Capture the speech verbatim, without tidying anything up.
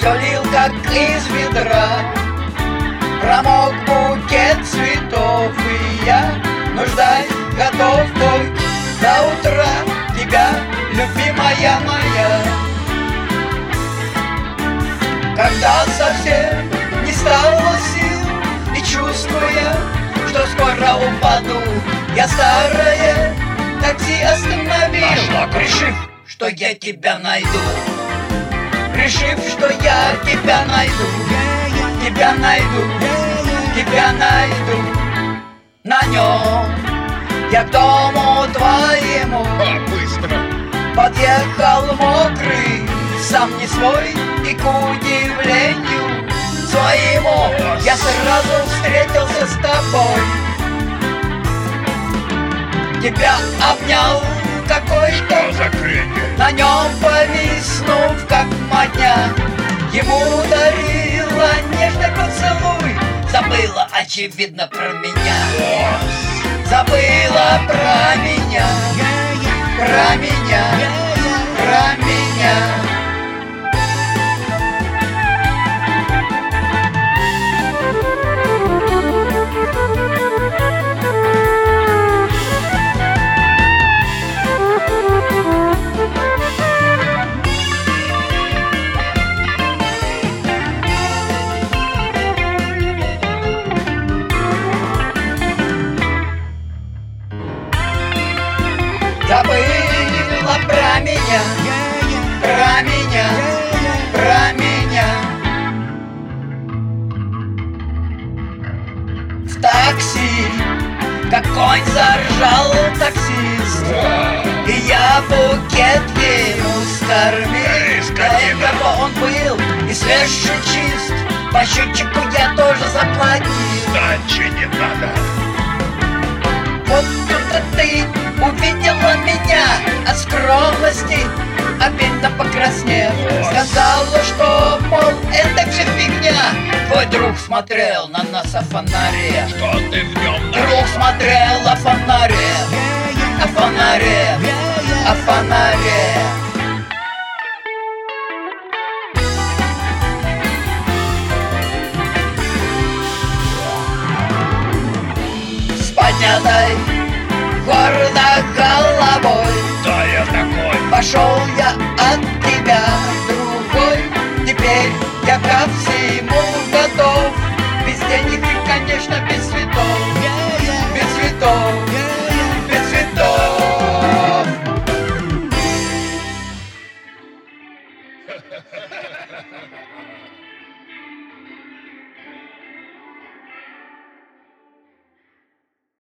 Все лил, как из ведра, промок букет цветов, и я, ну ждать готов только до утра тебя, любимая моя. Когда совсем не стало сил, и чувствуя, что скоро упаду, я старое такси остановил, решив, что я тебя найду. Решив, что я тебя найду, тебя найду, тебя найду. На нем я к дому твоему А, быстро! подъехал мокрый, сам не свой, и к удивлению своему я сразу встретился с тобой. Тебя обнял какой-то, на нем повиснув, как мадня, ему дарила нежный поцелуй. Забыла, очевидно, про меня, забыла про меня, про меня, про меня. Забыла про меня, про меня, про меня. В такси, как конь заржал таксист, и я букет ему скормил. До этого он был и свеж и чист, по счетчику я тоже заплатил. Сдачи не надо. Вот тут ты увидела меня, от скромности обидно покраснев, сказала, что, мол, это все фигня. Твой друг смотрел на нас о фонаре, Что ты в нем друг нашла? смотрел о фонаре, о фонаре, о фонаре. С поднятой гордо головой Да, я такой. пошел я от тебя другой. Теперь я ко всему готов, без денег и, конечно, без свидания.